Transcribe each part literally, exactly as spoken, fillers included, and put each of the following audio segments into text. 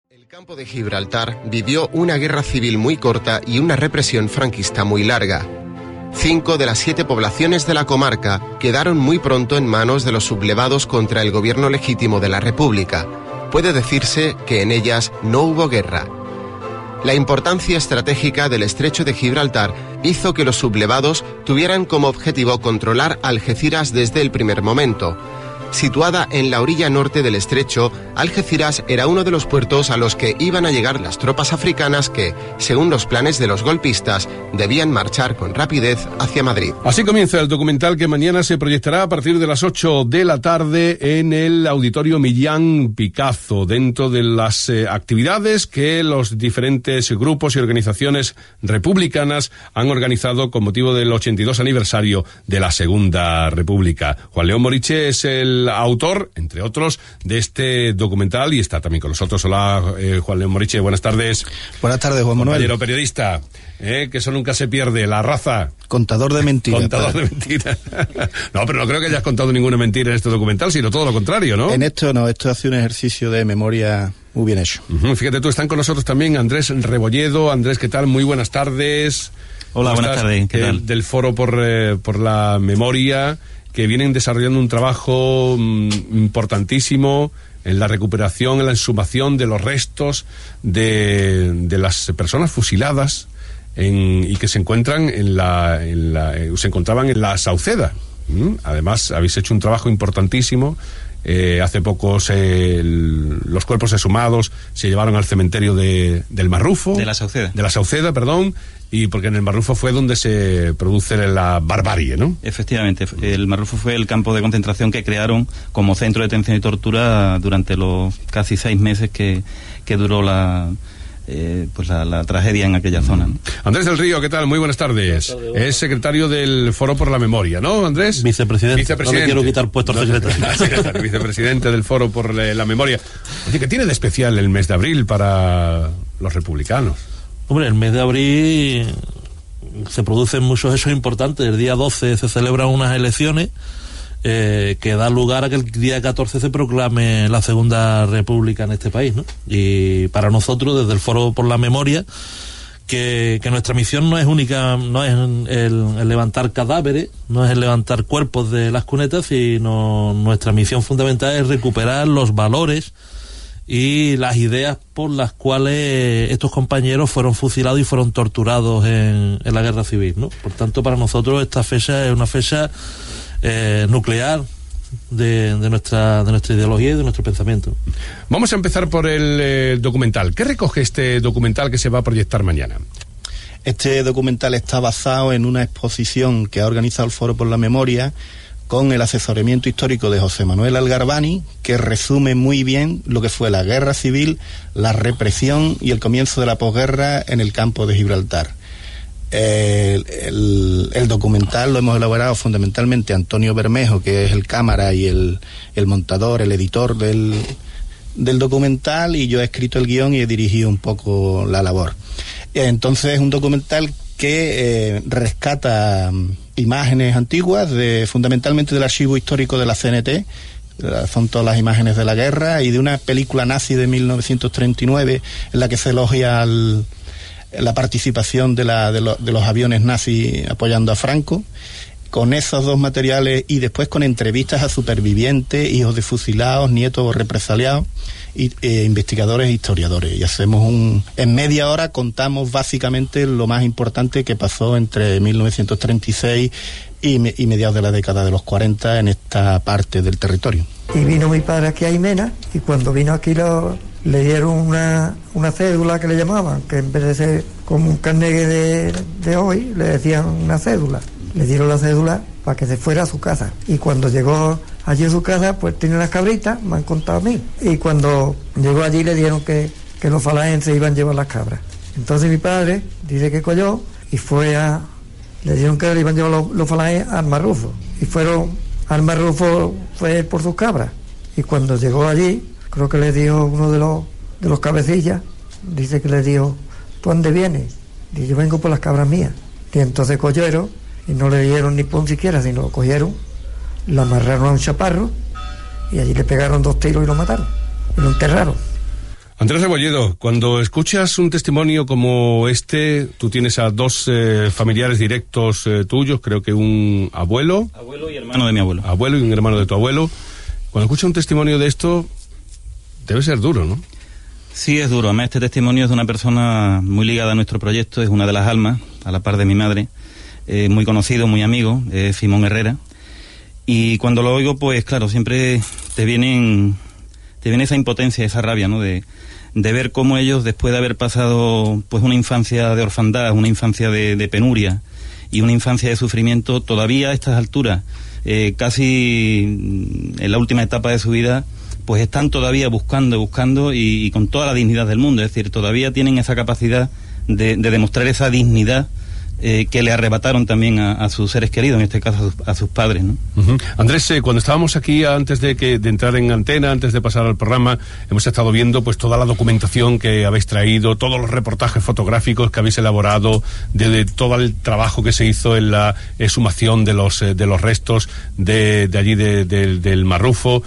El campo de Gibraltar vivió una guerra civil muy corta y una represión franquista muy larga. Cinco de las siete poblaciones de la comarca quedaron muy pronto en manos de los sublevados contra el gobierno legítimo de la República. Puede decirse que en ellas no hubo guerra. La importancia estratégica del estrecho de Gibraltar hizo que los sublevados tuvieran como objetivo controlar Algeciras desde el primer momento. Situada en la orilla norte del estrecho, Algeciras era uno de los puertos a los que iban a llegar las tropas africanas que, según los planes de los golpistas, debían marchar con rapidez hacia Madrid. Así comienza el documental que mañana se proyectará a partir de las ocho de la tarde en el Auditorio Millán Picazo, dentro de las eh, actividades que los diferentes grupos y organizaciones republicanas han organizado con motivo del ochenta y dos aniversario de la Segunda República. Juan León Moriche es el autor, entre otros, de este documental y está también con nosotros. Hola, eh, Juan León Moriche, buenas tardes. Buenas tardes, Juan Manuel. Compañero periodista, eh, que eso nunca se pierde, la raza. Contador de mentiras. Contador de mentiras. No, pero no creo que hayas contado ninguna mentira en este documental, sino todo lo contrario, ¿no? En esto no, esto hace un ejercicio de memoria muy bien hecho. Uh-huh. Fíjate tú, están con nosotros también Andrés Rebolledo. Andrés, ¿qué tal? Muy buenas tardes. Hola, buenas tardes. ¿Qué tal? Del, del Foro por, eh, por la Memoria, que vienen desarrollando un trabajo mmm, importantísimo en la recuperación, en la exhumación de los restos de, de las personas fusiladas en, y que se encuentran en la, en la eh, se encontraban en la Sauceda. ¿Mm? Además, habéis hecho un trabajo importantísimo. Eh, hace poco se, el, los cuerpos exhumados se llevaron al cementerio de, del Marrufo. De la Sauceda. De la Sauceda, perdón. Y porque en el Marrufo fue donde se produce la barbarie, ¿no? Efectivamente, el Marrufo fue el campo de concentración que crearon como centro de detención y tortura durante los casi seis meses que, que duró la... Eh, pues la, la tragedia en aquella zona, ¿no? Andrés del Río, ¿qué tal? Muy buenas tardes. Buenas tardes. Es secretario del Foro por la Memoria, ¿no, Andrés? Vicepresidente. Vicepresidente. No le quiero quitar puesto al secretario. Vicepresidente del Foro por la Memoria. Oye, ¿qué tiene de especial el mes de abril para los republicanos? Hombre, el mes de abril se producen muchos hechos importantes. El día doce se celebran unas elecciones Eh, que da lugar a que el día catorce se proclame la Segunda República en este país, ¿no? Y para nosotros, desde el Foro por la Memoria, que, que nuestra misión no es única, no es el, el levantar cadáveres, no es el levantar cuerpos de las cunetas, sino nuestra misión fundamental es recuperar los valores y las ideas por las cuales estos compañeros fueron fusilados y fueron torturados en, en la guerra civil, ¿no? Por tanto, para nosotros esta fecha es una fecha Eh, nuclear de, de nuestra de nuestra ideología y de nuestro pensamiento. Vamos a empezar por el eh, documental. ¿Qué recoge este documental que se va a proyectar mañana? Este documental está basado en una exposición que ha organizado el Foro por la Memoria con el asesoramiento histórico de José Manuel Algarbani, que resume muy bien lo que fue la guerra civil, la represión y el comienzo de la posguerra en el campo de Gibraltar. El, el, el documental lo hemos elaborado fundamentalmente Antonio Bermejo, que es el cámara y el, el montador, el editor del, del documental, y yo he escrito el guión y he dirigido un poco la labor. Entonces es un documental que eh, rescata imágenes antiguas, de, fundamentalmente del archivo histórico de la C N T, son todas las imágenes de la guerra, y de una película nazi de mil novecientos treinta y nueve en la que se elogia al la participación de, la, de, lo, de los aviones nazis apoyando a Franco. Con esos dos materiales y después con entrevistas a supervivientes, hijos de fusilados, nietos represaliados y eh, investigadores e historiadores. Y hacemos un... En media hora contamos básicamente lo más importante que pasó entre mil novecientos treinta y seis y, me, y mediados de la década de los cuarenta en esta parte del territorio. Y vino mi padre aquí a Jimena, y cuando vino aquí lo, le dieron una, una cédula que le llamaban, que en vez de ser como un carnet de, de hoy, le decían una cédula. Le dieron la cédula para que se fuera a su casa. Y cuando llegó allí a su casa, pues tiene unas cabritas, me han contado a mí. Y cuando llegó allí le dijeron que, que los falangenses iban a llevar las cabras. Entonces mi padre dice que cogió y fue a... Le dijeron que le iban a llevar los, los falangenses al Marrufo. Y fueron al Marrufo, fue por sus cabras. Y cuando llegó allí, creo que le dijo uno de los, de los cabecillas, dice que le dijo, ¿tú dónde vienes? Dice, yo vengo por las cabras mías. Y entonces cogieron, y no le dieron ni pon siquiera, sino lo cogieron, lo amarraron a un chaparro, y allí le pegaron dos tiros y lo mataron, y lo enterraron. Andrés Rebolledo, cuando escuchas un testimonio como este, tú tienes a dos eh, familiares directos eh, tuyos, creo que un abuelo. Abuelo y hermano de mi abuelo. Abuelo y un hermano de tu abuelo. Cuando escuchas un testimonio de esto, debe ser duro, ¿no? Sí, es duro. Además, este testimonio es de una persona muy ligada a nuestro proyecto, es una de las almas, a la par de mi madre, eh, muy conocido, muy amigo, eh, Simón Herrera. Y cuando lo oigo, pues claro, siempre te vienen, te viene esa impotencia, esa rabia, ¿no? De, de ver cómo ellos, después de haber pasado pues una infancia de orfandad, una infancia de, de penuria y una infancia de sufrimiento, todavía a estas alturas, eh, casi en la última etapa de su vida, pues están todavía buscando, buscando y, y con toda la dignidad del mundo. Es decir, todavía tienen esa capacidad de, de demostrar esa dignidad eh, que le arrebataron también a, a sus seres queridos, en este caso a sus, a sus padres, ¿no? Uh-huh. Andrés, eh, cuando estábamos aquí, antes de que de entrar en antena, antes de pasar al programa, hemos estado viendo pues toda la documentación que habéis traído, todos los reportajes fotográficos que habéis elaborado, de, de todo el trabajo que se hizo en la exhumación de los eh, de los restos de, de allí de, de, del Marrufo.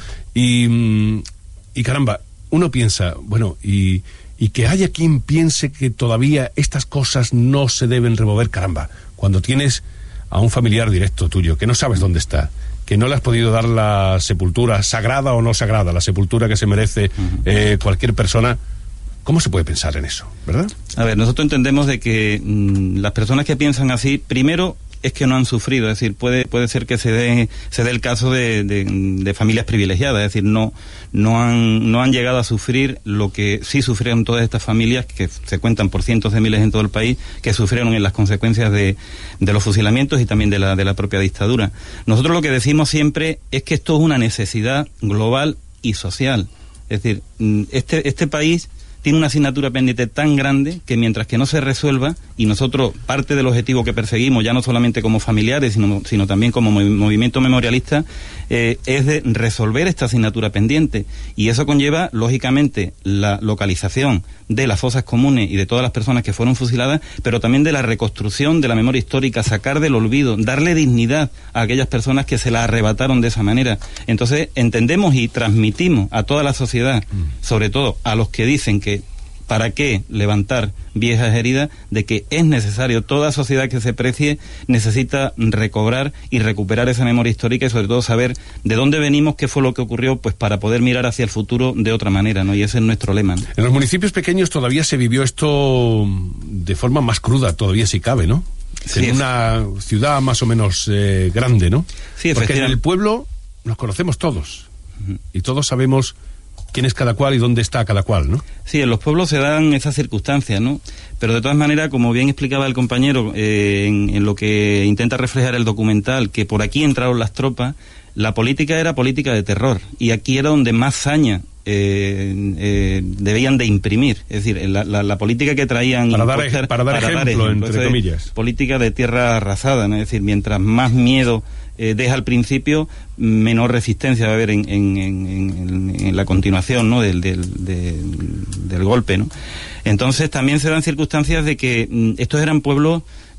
Y, y caramba, uno piensa, bueno, y, y que haya quien piense que todavía estas cosas no se deben remover, caramba, cuando tienes a un familiar directo tuyo, que no sabes dónde está, que no le has podido dar la sepultura, sagrada o no sagrada, la sepultura que se merece uh-huh. eh, cualquier persona, ¿cómo se puede pensar en eso, verdad? A ver, nosotros entendemos de que mmm, las personas que piensan así, primero, es que no han sufrido, es decir, puede puede ser que se dé se dé el caso de, de, de familias privilegiadas, es decir, no no han no han llegado a sufrir lo que sí sufrieron todas estas familias, que se cuentan por cientos de miles en todo el país, que sufrieron en las consecuencias de, de los fusilamientos y también de la de la propia dictadura. Nosotros lo que decimos siempre es que esto es una necesidad global y social, es decir, este este país tiene una asignatura pendiente tan grande que mientras que no se resuelva, y nosotros parte del objetivo que perseguimos, ya no solamente como familiares, sino, sino también como movi- movimiento memorialista, eh, es de resolver esta asignatura pendiente. Y eso conlleva, lógicamente, la localización de las fosas comunes y de todas las personas que fueron fusiladas, pero también de la reconstrucción de la memoria histórica, sacar del olvido, darle dignidad a aquellas personas que se la arrebataron de esa manera. Entonces, entendemos y transmitimos a toda la sociedad, sobre todo a los que dicen que ¿para qué levantar viejas heridas?, de que es necesario, toda sociedad que se precie necesita recobrar y recuperar esa memoria histórica y sobre todo saber de dónde venimos, qué fue lo que ocurrió, pues para poder mirar hacia el futuro de otra manera, ¿no? Y ese es nuestro lema, ¿no? En los municipios pequeños todavía se vivió esto de forma más cruda, todavía si cabe, ¿no? Sí, en una ciudad más o menos eh, grande, ¿no? Sí, porque en el pueblo nos conocemos todos uh-huh. y todos sabemos quién es cada cual y dónde está cada cual, ¿no? Sí, en los pueblos se dan esas circunstancias, ¿no? Pero de todas maneras, como bien explicaba el compañero, eh, en, en lo que intenta reflejar el documental, que por aquí entraron las tropas, la política era política de terror, y aquí era donde más saña eh, eh, debían de imprimir, es decir, la, la, la política que traían para dar, impostar, para dar para ejemplo, dar ejemplo entre comillas, política de tierra arrasada, ¿no? Es decir, mientras más miedo Eh, deja al principio, menor resistencia va a haber en, en, en, en, en la continuación, ¿no? del, del, de, del golpe, ¿no? Entonces también se dan circunstancias de que mm, estos eran pueblos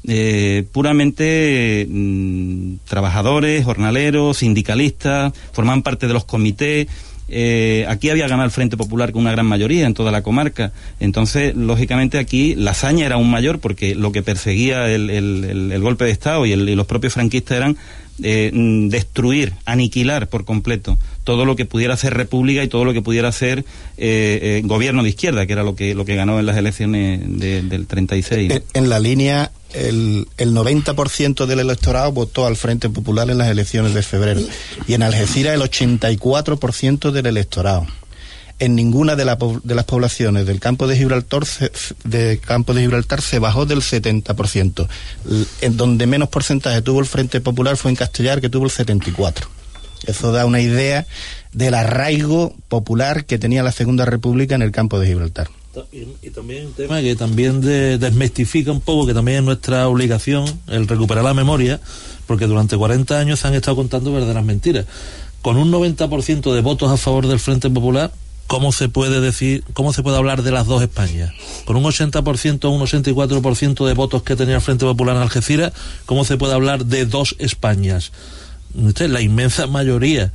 eh, puramente mm, trabajadores, jornaleros, sindicalistas, formaban parte de los comités. Eh, aquí había ganado el Frente Popular con una gran mayoría en toda la comarca, entonces lógicamente aquí la hazaña era aún mayor, porque lo que perseguía el, el, el, el golpe de Estado y, el, y los propios franquistas eran eh, destruir, aniquilar por completo todo lo que pudiera ser república y todo lo que pudiera ser eh, eh, gobierno de izquierda, que era lo que lo que ganó en las elecciones de, del treinta y seis. En, en la línea, el, el noventa por ciento del electorado votó al Frente Popular en las elecciones de febrero, y en Algeciras el ochenta y cuatro por ciento del electorado. En ninguna de, la, de las poblaciones del campo de Gibraltar se, de campo de Gibraltar se bajó del setenta por ciento. En donde menos porcentaje tuvo el Frente Popular fue en Castellar, que tuvo el setenta y cuatro por ciento. Eso da una idea del arraigo popular que tenía la Segunda República en el campo de Gibraltar. Y, y también un tema que también de, desmistifica un poco, que también es nuestra obligación el recuperar la memoria, porque durante cuarenta años se han estado contando verdaderas mentiras. Con un noventa por ciento de votos a favor del Frente Popular, ¿cómo se puede decir, cómo se puede hablar de las dos Españas? Con un ochenta por ciento, un ochenta y cuatro por ciento de votos que tenía el Frente Popular en Algeciras, ¿cómo se puede hablar de dos Españas? La inmensa mayoría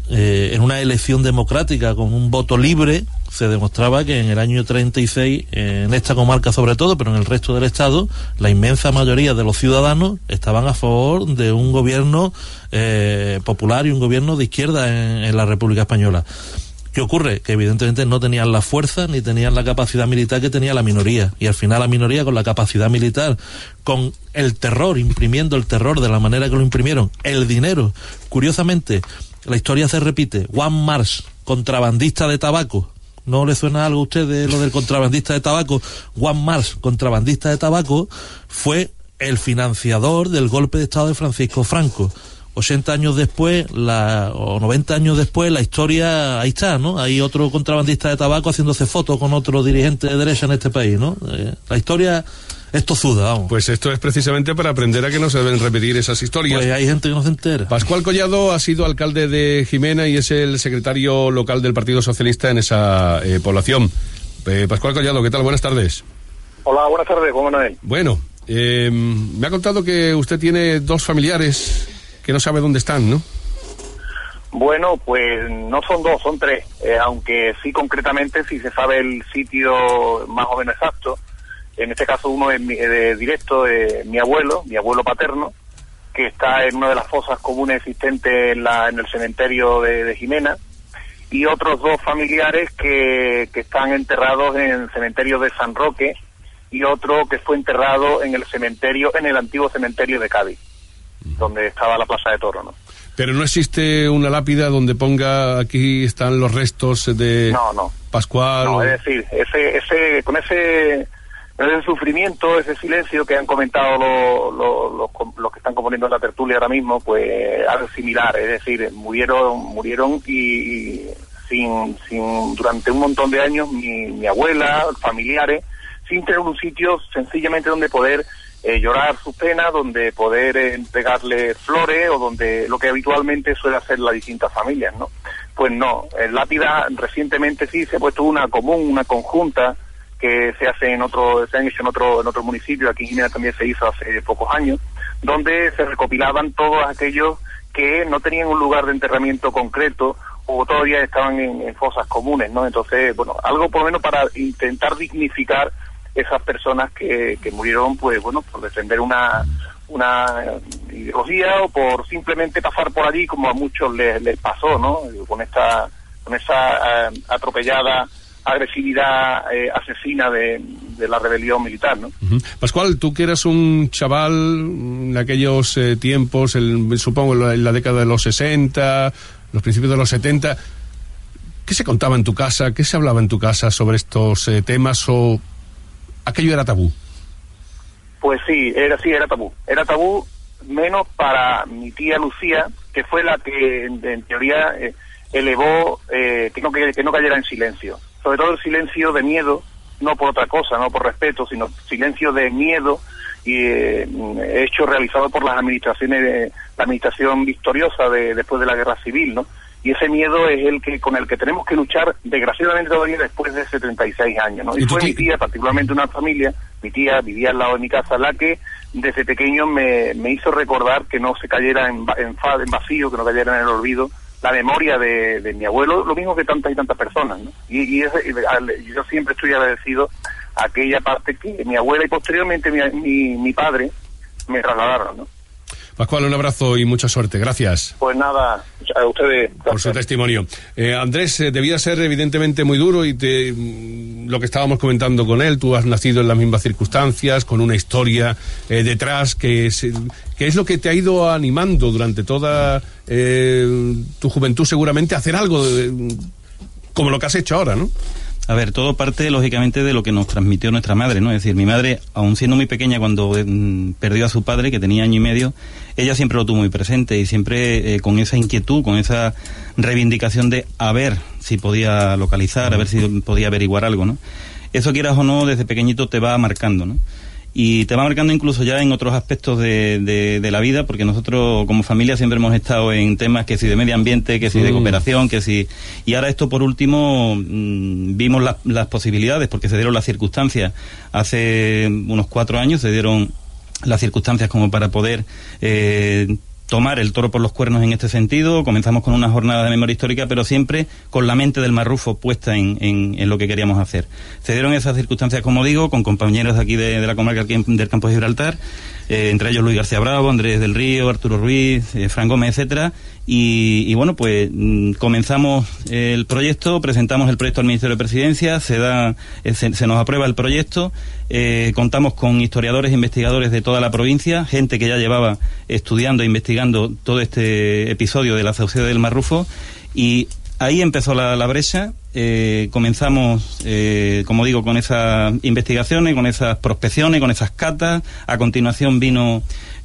eh, en una elección democrática con un voto libre, se demostraba que en el año treinta y seis, en esta comarca sobre todo, pero en el resto del Estado, la inmensa mayoría de los ciudadanos estaban a favor de un gobierno eh, popular y un gobierno de izquierda en, en la República Española. ¿Qué ocurre? Que evidentemente no tenían la fuerza ni tenían la capacidad militar que tenía la minoría. Y al final la minoría, con la capacidad militar, con el terror, imprimiendo el terror de la manera que lo imprimieron, el dinero. Curiosamente, la historia se repite. Juan Mars, contrabandista de tabaco. ¿No le suena algo a usted de lo del contrabandista de tabaco? Juan Mars, contrabandista de tabaco, fue el financiador del golpe de Estado de Francisco Franco. ochenta años después, la, o noventa años después, la historia, ahí está, ¿no? Hay otro contrabandista de tabaco haciéndose fotos con otro dirigente de derecha en este país, ¿no? Eh, la historia es tozuda, vamos. Pues esto es precisamente para aprender a que no se deben repetir esas historias. Pues hay gente que no se entera. Pascual Collado ha sido alcalde de Jimena y es el secretario local del Partido Socialista en esa eh, población. Eh, Pascual Collado, ¿qué tal? Buenas tardes. Hola, buenas tardes, ¿cómo Manuel? Bueno, eh, me ha contado que usted tiene dos familiares que no sabe dónde están, ¿no? Bueno, pues no son dos, son tres, eh, aunque sí concretamente sí se sabe el sitio más o menos exacto. En este caso uno es mi, de directo de mi abuelo, mi abuelo paterno, que está en una de las fosas comunes existentes en, la, en el cementerio de, de Jimena, y otros dos familiares que, que están enterrados en el cementerio de San Roque, y otro que fue enterrado en el cementerio, en el antiguo cementerio de Cádiz, donde estaba la Plaza de Toros, ¿no? Pero no existe una lápida donde ponga aquí están los restos de no, no. Pascual. No, o... es decir, ese, ese, con ese, ese sufrimiento, ese silencio que han comentado los, los, los, los que están componiendo la tertulia ahora mismo, pues algo similar, es decir, murieron, murieron y, y sin, sin, durante un montón de años mi, mi abuela, familiares, sin tener un sitio sencillamente donde poder Eh, llorar sus penas, donde poder eh, entregarle flores o donde lo que habitualmente suele hacer las distintas familias, ¿no? Pues no, en lápida recientemente sí se ha puesto una común, una conjunta que se hace en otro, se han hecho en otro, en otro municipio, aquí en Jimena también se hizo hace pocos años, donde se recopilaban todos aquellos que no tenían un lugar de enterramiento concreto o todavía estaban en, en fosas comunes, ¿no? Entonces, bueno, algo por lo menos para intentar dignificar esas personas que, que murieron, pues bueno, por defender una una ideología o por simplemente pasar por allí, como a muchos les, les pasó, ¿no? Con esta con esa uh, atropellada agresividad eh, asesina de, de la rebelión militar, ¿no? Uh-huh. Pascual, tú que eras un chaval en aquellos eh, tiempos, el, supongo en la, en la década de los sesenta, los principios de los setenta, ¿qué se contaba en tu casa? ¿Qué se hablaba en tu casa sobre estos eh, temas o aquello era tabú? Pues sí, era sí, era tabú. Era tabú menos para mi tía Lucía, que fue la que en, en teoría eh, elevó eh, que, no, que, que no cayera en silencio. Sobre todo el silencio de miedo, no por otra cosa, no por respeto, sino silencio de miedo y eh, hecho realizado por las administraciones, de, la administración victoriosa de, después de la Guerra Civil, ¿no? Y ese miedo es el que con el que tenemos que luchar, desgraciadamente todavía después de setenta y seis años, ¿no? Y, y fue mi tía, particularmente una familia, mi tía vivía al lado de mi casa, la que desde pequeño me, me hizo recordar que no se cayera en, en, en vacío, que no cayera en el olvido la memoria de, de mi abuelo, lo mismo que tantas y tantas personas, ¿no? Y, y ese, yo siempre estoy agradecido a aquella parte que mi abuela y posteriormente mi, mi, mi padre me trasladaron, ¿no? Pascual, un abrazo y mucha suerte. Gracias. Pues nada, a ustedes. Gracias. Por su testimonio. Eh, Andrés, eh, debía ser evidentemente muy duro y te, lo que estábamos comentando con él, tú has nacido en las mismas circunstancias, con una historia eh, detrás, que es, que es lo que te ha ido animando durante toda eh, tu juventud seguramente a hacer algo de, como lo que has hecho ahora, ¿no? A ver, todo parte, lógicamente, de lo que nos transmitió nuestra madre, ¿no? Es decir, mi madre, aun siendo muy pequeña cuando eh, perdió a su padre, que tenía año y medio, ella siempre lo tuvo muy presente y siempre eh, con esa inquietud, con esa reivindicación de a ver si podía localizar, a ver si podía averiguar algo, ¿no? Eso, quieras o no, desde pequeñito te va marcando, ¿no? Y te va marcando incluso ya en otros aspectos de, de, de la vida, porque nosotros como familia siempre hemos estado en temas que si de medio ambiente, que si de cooperación, que si... Y ahora esto por último mmm, vimos la, las posibilidades, porque se dieron las circunstancias. Hace unos cuatro años se dieron las circunstancias como para poder eh, tomar el toro por los cuernos en este sentido. Comenzamos con una jornada de memoria histórica, pero siempre con la mente del Marrufo puesta en, en, en lo que queríamos hacer. Se dieron esas circunstancias, como digo, con compañeros de aquí de, de la comarca aquí en, del Campo de Gibraltar, eh, entre ellos Luis García Bravo, Andrés del Río, Arturo Ruiz, eh, Fran Gómez, etcétera. Y, y bueno, pues mm, comenzamos el proyecto, presentamos el proyecto al Ministerio de Presidencia, se da, eh, se, se nos aprueba el proyecto, eh, contamos con historiadores e investigadores de toda la provincia, gente que ya llevaba estudiando e investigando todo este episodio de la Sauceda del Marrufo, y ahí empezó la, la brecha. Eh, comenzamos, eh, como digo, con esas investigaciones, con esas prospecciones, con esas catas. A continuación vino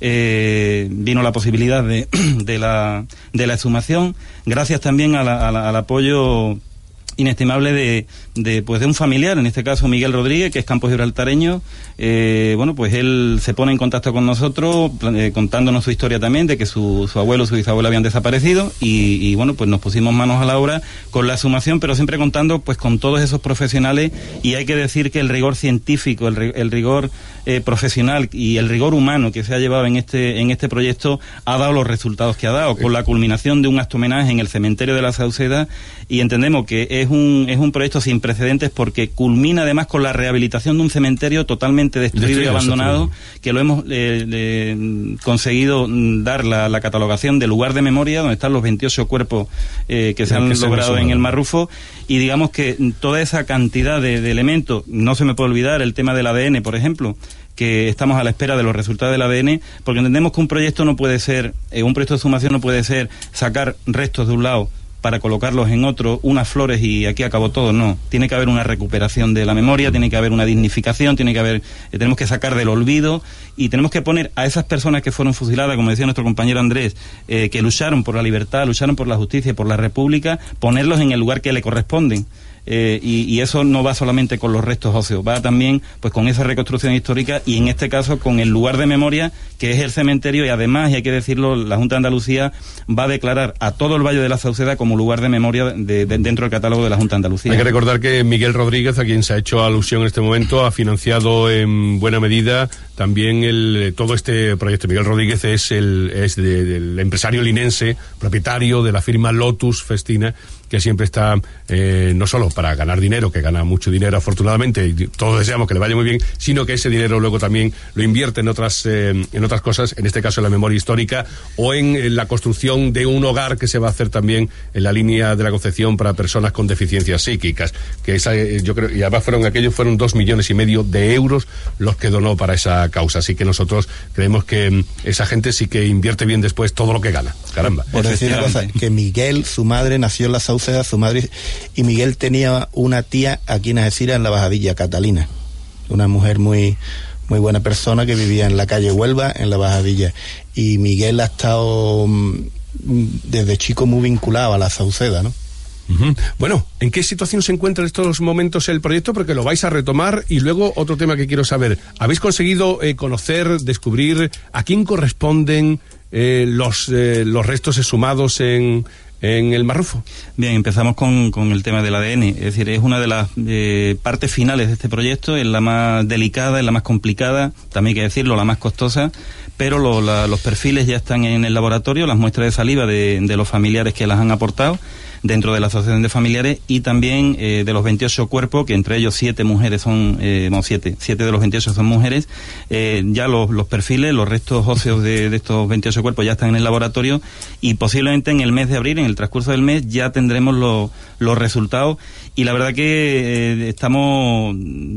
eh, vino la posibilidad de, de la de la exhumación, gracias también a la, a la, al apoyo inestimable de, de pues de un familiar, en este caso Miguel Rodríguez, que es campo gibraltareño. Eh, bueno, pues él se pone en contacto con nosotros, eh, contándonos su historia también, de que su, su abuelo, su bisabuelo habían desaparecido, y, y bueno, pues nos pusimos manos a la obra con la exhumación, pero siempre contando pues con todos esos profesionales. Y hay que decir que el rigor científico, el, el rigor eh, profesional y el rigor humano que se ha llevado en este en este proyecto ha dado los resultados que ha dado, con la culminación de un acto homenaje en el cementerio de la Sauceda. Y entendemos que es un es un proyecto sin precedentes, porque culmina además con la rehabilitación de un cementerio totalmente destruido, destruido y abandonado, que lo hemos eh, eh, conseguido dar la, la catalogación de lugar de memoria, donde están los veintiocho cuerpos eh, que se han que logrado se en el Marrufo. Y digamos que toda esa cantidad de, de elementos, no se me puede olvidar el tema del A D N, por ejemplo, que estamos a la espera de los resultados del A D N, porque entendemos que un proyecto no puede ser, eh, un proyecto de exhumación no puede ser sacar restos de un lado para colocarlos en otro, unas flores y aquí acabó todo. No, tiene que haber una recuperación de la memoria, tiene que haber una dignificación, tiene que haber, eh, tenemos que sacar del olvido, y tenemos que poner a esas personas que fueron fusiladas, como decía nuestro compañero Andrés, eh, que lucharon por la libertad, lucharon por la justicia y por la república, ponerlos en el lugar que le corresponden. Eh, y, y eso no va solamente con los restos óseos, va también pues con esa reconstrucción histórica, y en este caso con el lugar de memoria que es el cementerio. Y además, y hay que decirlo, la Junta de Andalucía va a declarar a todo el Valle de la Sauceda como lugar de memoria de, de, dentro del catálogo de la Junta de Andalucía. Hay que recordar que Miguel Rodríguez, a quien se ha hecho alusión en este momento, ha financiado en buena medida también el todo este proyecto. Miguel Rodríguez es el es de, del empresario linense, propietario de la firma Lotus Festina, que siempre está eh, no solo para ganar dinero, que gana mucho dinero afortunadamente, y todos deseamos que le vaya muy bien, sino que ese dinero luego también lo invierte en otras eh, en otras cosas, en este caso en la memoria histórica, o en, en la construcción de un hogar que se va a hacer también en la línea de la Concepción para personas con deficiencias psíquicas, que esa, eh, yo creo, y además fueron aquellos fueron dos millones y medio de euros los que donó para esa causa. Así que nosotros creemos que mm, esa gente sí que invierte bien después todo lo que gana. Caramba. Por decir una cosa, que Miguel, su madre, nació en la Sauceda, su madre, y Miguel tenía una tía aquí en Algeciras, en la Bajadilla, Catalina, una mujer muy muy buena persona que vivía en la calle Huelva, en la Bajadilla, y Miguel ha estado mm, desde chico muy vinculado a la Sauceda, ¿no? Uh-huh. Bueno, ¿en qué situación se encuentra en estos momentos el proyecto? Porque lo vais a retomar. Y luego otro tema que quiero saber, ¿habéis conseguido eh, conocer, descubrir a quién corresponden eh, los eh, los restos exhumados en en el Marrufo? Bien, empezamos con, con el tema del A D N. Es decir, es una de las eh, partes finales de este proyecto, es la más delicada, es la más complicada, también hay que decirlo, la más costosa, pero lo, la, los perfiles ya están en el laboratorio, las muestras de saliva de, de los familiares que las han aportado dentro de la asociación de familiares, y también eh, de los veintiocho cuerpos, que entre ellos siete mujeres son, eh, no, siete, siete de los veintiocho son mujeres. Eh, ya los, los perfiles, los restos óseos de, de estos veintiocho cuerpos ya están en el laboratorio, y posiblemente en el mes de abril, en el transcurso del mes, ya tendremos los, los resultados. Y la verdad que eh, estamos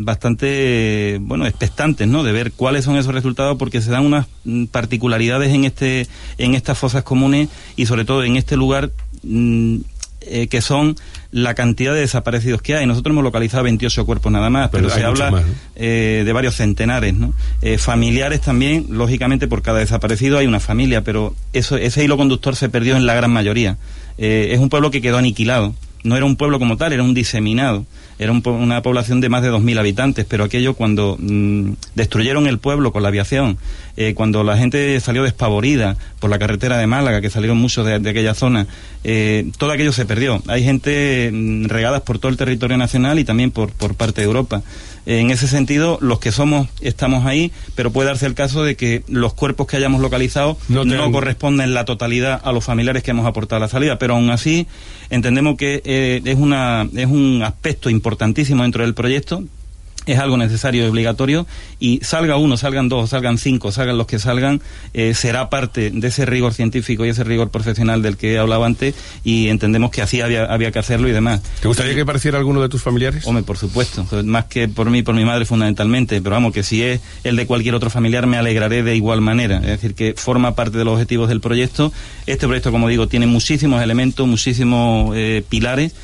bastante, bueno, expectantes, ¿no?, de ver cuáles son esos resultados, porque se dan unas particularidades en este, en estas fosas comunes, y sobre todo en este lugar, mmm, Eh, que son la cantidad de desaparecidos que hay. Nosotros hemos localizado veintiocho cuerpos nada más, pero, pero se habla más, ¿no? eh, de varios centenares, ¿no? Eh, familiares también, lógicamente por cada desaparecido hay una familia, pero eso, ese hilo conductor se perdió en la gran mayoría. Eh, es un pueblo que quedó aniquilado. No era un pueblo como tal, era un diseminado. Era un, una población de más de dos mil habitantes, pero aquello cuando mmm, destruyeron el pueblo con la aviación, eh, cuando la gente salió despavorida por la carretera de Málaga, que salieron muchos de, de aquella zona, eh, todo aquello se perdió. Hay gente mmm, regadas por todo el territorio nacional y también por, por parte de Europa. En ese sentido, los que somos estamos ahí, pero puede darse el caso de que los cuerpos que hayamos localizado no, no corresponden en la totalidad a los familiares que hemos aportado a la salida, pero aún así entendemos que eh, es una es un aspecto importantísimo dentro del proyecto. Es algo necesario y obligatorio, y salga uno, salgan dos, salgan cinco, salgan los que salgan, eh, será parte de ese rigor científico y ese rigor profesional del que he hablado antes, y entendemos que así había, había que hacerlo y demás. ¿Te gustaría que apareciera alguno de tus familiares? Hombre, por supuesto, más que por mí, por mi madre fundamentalmente, pero vamos, que si es el de cualquier otro familiar me alegraré de igual manera, es decir, que forma parte de los objetivos del proyecto. Este proyecto, como digo, tiene muchísimos elementos, muchísimos eh, pilares,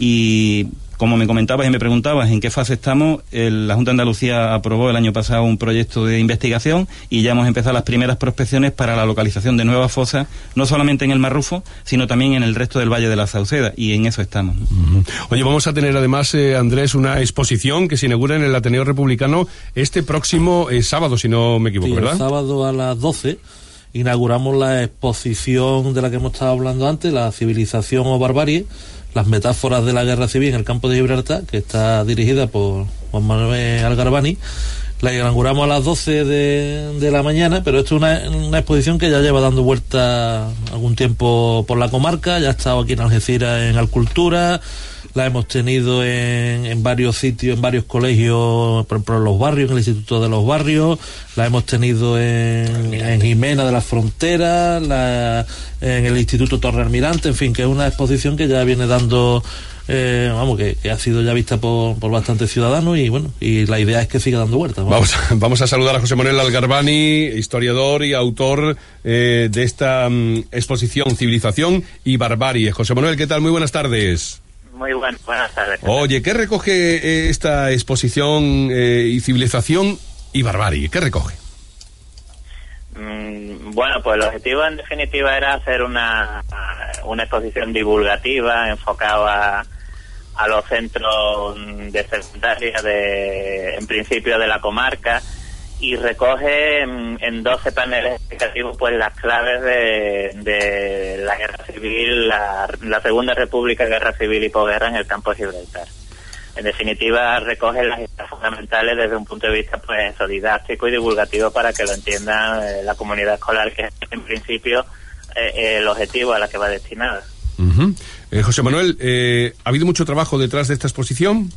y como me comentabas y me preguntabas en qué fase estamos, el, la Junta de Andalucía aprobó el año pasado un proyecto de investigación y ya hemos empezado las primeras prospecciones para la localización de nuevas fosas, no solamente en el Marrufo, sino también en el resto del Valle de la Sauceda, y en eso estamos, ¿no? Uh-huh. Oye, vamos a tener además, eh, Andrés, una exposición que se inaugura en el Ateneo Republicano este próximo eh, sábado, si no me equivoco, sí, ¿verdad? El sábado a las doce inauguramos la exposición de la que hemos estado hablando antes, la civilización o barbarie, las metáforas de la guerra civil en el campo de Gibraltar, que está dirigida por Juan Manuel Algarbani. La inauguramos a las doce de, de la mañana, pero esto es una, una exposición que ya lleva dando vuelta algún tiempo por la comarca, ya ha estado aquí en Algeciras en Alcultura, la hemos tenido en, en varios sitios, en varios colegios, por ejemplo en los barrios, en el Instituto de los Barrios, la hemos tenido en, en Jimena de las Fronteras, la, en el Instituto Torre Almirante, en fin, que es una exposición que ya viene dando, eh, vamos, que, que ha sido ya vista por, por bastantes ciudadanos, y bueno, y la idea es que siga dando vueltas. Vamos, vamos a saludar a José Manuel Algarbani, historiador y autor eh, de esta um, exposición Civilización y Barbarie. José Manuel, ¿qué tal? Muy buenas tardes. Muy buen, buenas tardes. Oye, ¿qué recoge eh, esta exposición eh, y Civilización y Barbarie? ¿Qué recoge? Mm, bueno, pues el objetivo en definitiva era hacer una, una exposición divulgativa enfocada a, a los centros de secundaria de, en principio de la comarca, y recoge en, en doce paneles explicativos pues las claves de, de la guerra civil, la, la Segunda República, guerra civil y posguerra en el campo de Gibraltar. En definitiva, recoge las ideas fundamentales desde un punto de vista pues eso, didáctico y divulgativo, para que lo entienda eh, la comunidad escolar, que es en principio eh, el objetivo a la que va destinada. Uh-huh. eh, José Manuel, eh, ¿ha habido mucho trabajo detrás de esta exposición?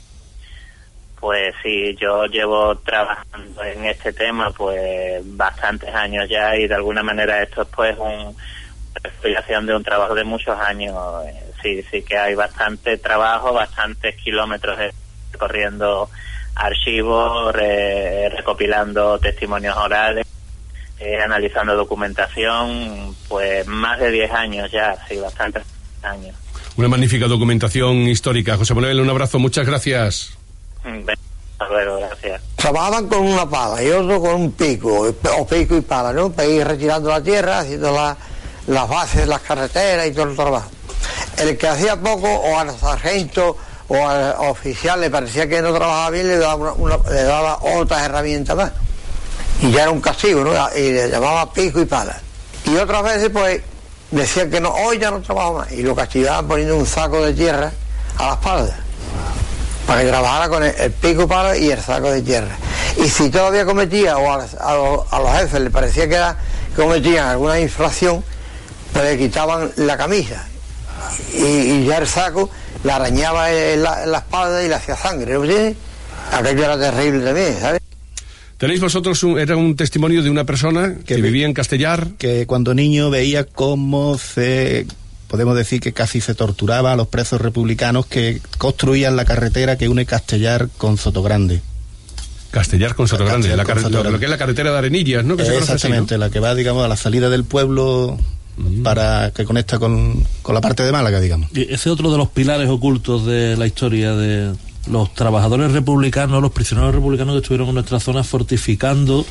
Pues sí, yo llevo trabajando en este tema pues bastantes años ya, y de alguna manera esto es pues un, una explicación de un trabajo de muchos años. Sí, sí que hay bastante trabajo, bastantes kilómetros recorriendo archivos, re, recopilando testimonios orales, eh, analizando documentación, pues más de diez años ya, sí, bastantes años. Una magnífica documentación histórica. José Manuel, un abrazo, muchas gracias. Hasta luego, gracias. Trabajaban con una pala y otro con un pico, o pico y pala, ¿no? Para ir retirando la tierra, haciendo la, las bases, las carreteras y todo el trabajo. El que hacía poco, o al sargento o al oficial le parecía que no trabajaba bien, le daba, una, una, le daba otras herramientas más. Y ya era un castigo, ¿no? Y le llamaba pico y pala. Y otras veces, pues, decían que no, hoy ya no trabajo más. Y lo castigaban poniendo un saco de tierra a la espalda, para que trabajara con el, el pico palo y el saco de tierra. Y si todavía cometía, o a, a, los, a los jefes les parecía que, era, que cometían alguna infracción, pues le quitaban la camisa, y, y ya el saco le arañaba en la, en la espalda y le hacía sangre, ¿no? ¿Sí? Aquello era terrible también, ¿sabes? ¿Tenéis vosotros, un, era un testimonio de una persona que, que vivía en Castellar? Que cuando niño veía cómo se... podemos decir que casi se torturaba a los presos republicanos que construían la carretera que une Castellar con Sotogrande. Castellar con Sotogrande, Castellar la con Sotogrande. Lo, lo que es la carretera de Arenillas, ¿no? Que eh, se exactamente, así, ¿no? La que va, digamos, a la salida del pueblo, uh-huh, para que conecta con, con la parte de Málaga, digamos. Y ese es otro de los pilares ocultos de la historia de los trabajadores republicanos, los prisioneros republicanos que estuvieron en nuestra zona fortificando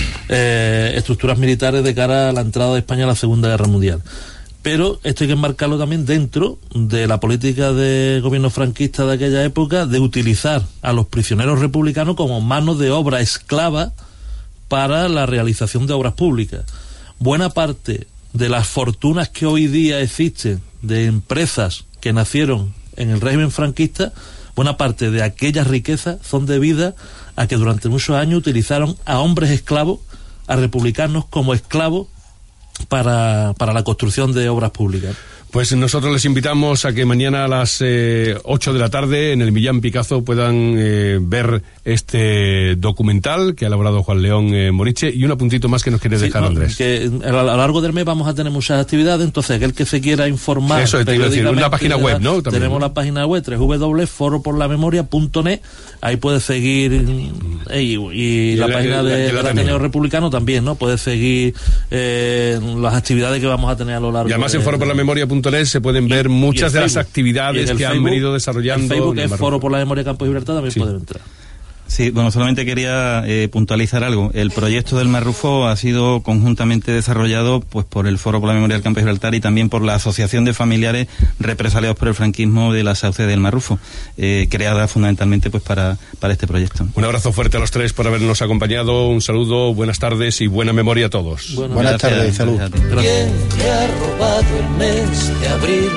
eh, estructuras militares de cara a la entrada de España a la Segunda Guerra Mundial. Pero esto hay que enmarcarlo también dentro de la política de gobierno franquista de aquella época, de utilizar a los prisioneros republicanos como mano de obra esclava para la realización de obras públicas. Buena parte de las fortunas que hoy día existen de empresas que nacieron en el régimen franquista buena parte de aquellas riquezas son debidas a que durante muchos años utilizaron a hombres esclavos, a republicanos como esclavos para, para la construcción de obras públicas. Pues nosotros les invitamos a que mañana a las eh, ocho de la tarde en el Millán Picazo puedan eh, ver este documental que ha elaborado Juan León eh, Moriche. Y un apuntito más que nos quiere dejar, sí, no, Andrés. Que a lo largo del mes vamos a tener muchas actividades, entonces aquel que se quiera informar... Eso, te iba a decir, una página web, ¿no? También, tenemos ¿no? la página web doble u doble u doble u punto foro por la memoria punto net, ahí puedes seguir, y, y, y la, la página de, de, del Ateneo Republicano también, ¿no? Puedes seguir eh, las actividades que vamos a tener a lo largo. Y además de, en foro por la memoria punto net se pueden ver y, muchas y de Facebook, las actividades que Facebook, han venido desarrollando. En Facebook, es Foro por la Memoria Campo y Libertad, también sí. pueden entrar. Sí, bueno, solamente quería eh, puntualizar algo. El proyecto del Marrufo ha sido conjuntamente desarrollado pues por el Foro por la Memoria del Campo de Gibraltar y también por la Asociación de Familiares Represaliados por el Franquismo de la Sauce del Marrufo, eh, creada fundamentalmente pues para, para este proyecto. Un abrazo fuerte a los tres por habernos acompañado, un saludo, buenas tardes y buena memoria a todos. Bueno, buenas gracias, tardes, salud. ¿Quién te ha robado el mes de abril?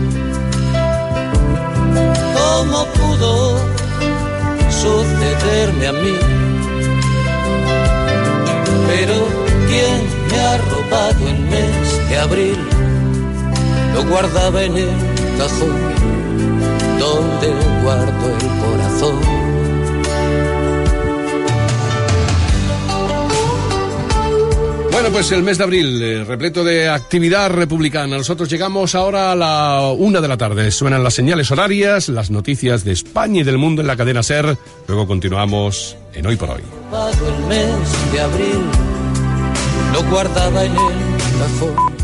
¿Cómo pudo sucederme a mí? Pero ¿quién me ha robado el mes de abril? Lo guardaba en el cajón donde guardo el corazón. Bueno, pues el mes de abril, eh, repleto de actividad republicana. Nosotros llegamos ahora a la una de la tarde. Suenan las señales horarias, las noticias de España y del mundo en la cadena SER. Luego continuamos en Hoy por Hoy. El mes de abril lo guardaba en el cajón.